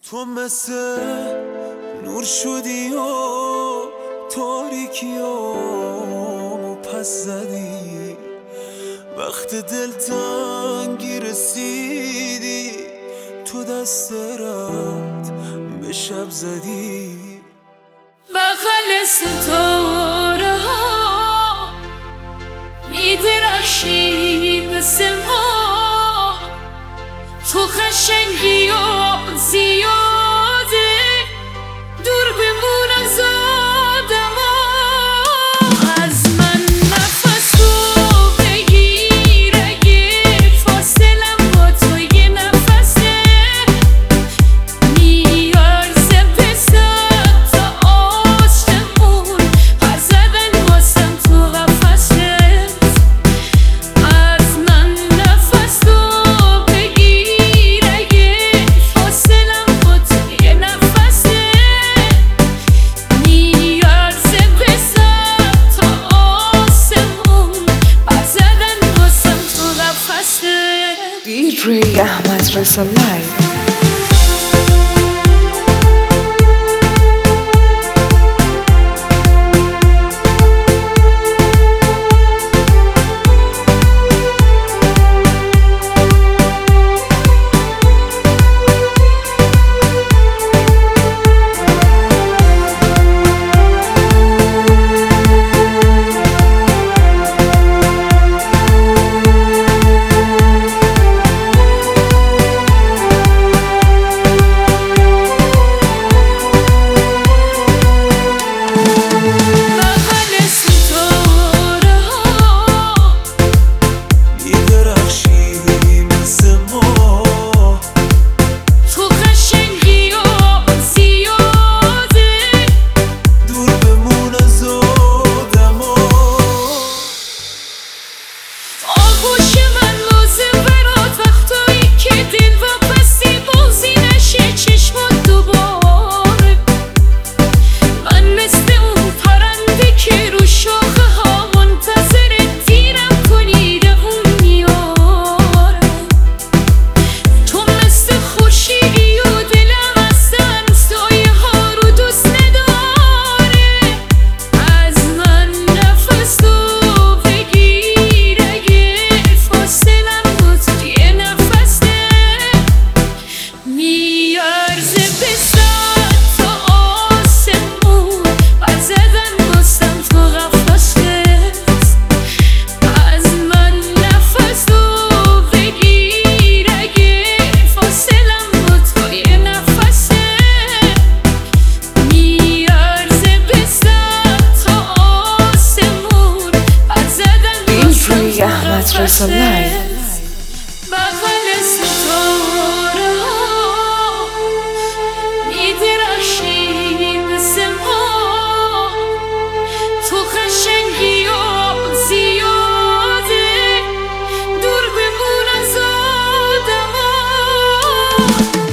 تو مثل نور شدی و تاریکیامو پس زدی، وقت دلتنگی رسیدی تو دست رد به شب زدی. بغل ستاره ها میدرخشی مثل ما، تو قشنگی و زیاده دور بمون از آدما. از من نفس رو بگیر اگه فاصلم با تو یه نفسه، میارزه بزد تا آسمون پر زدن واسم تو قفست. از من نفس رو بگیر اگه فاصلم با تو یه نفسه، میارزه بزد تا آسمون پر زدن واسم تو قفست. DJ Ahmad Reza Live. بغل ستاره ها میدرخشی مثل ما، تو قشنگی و زیاده دور بمون از آدما. آغوش من لازم برات وقتایی که دل واپسی بازی نشه چشمات دوباره. من مثل اون پرنده که رو شاخه ها منتظر دیرم کنی اون میاره. تو مثل خورشیدی و دلم اصلا سایه ها رو دوست نداره. از من نفس رو بگیر اگه فاصلم با تو یه نفسه، میارزه بزد تا آسمون پر زدن واسم تو قفست. از من نفس رو بگیر اگه فاصلم با تو یه نفسه، میارزه بزد تا آسمون پر زدن واسم DJ Ahmad Reza Live. بغل ستاره ها میدرخشی مثل ما، تو قشنگی و زیاده دور بمون از آدما.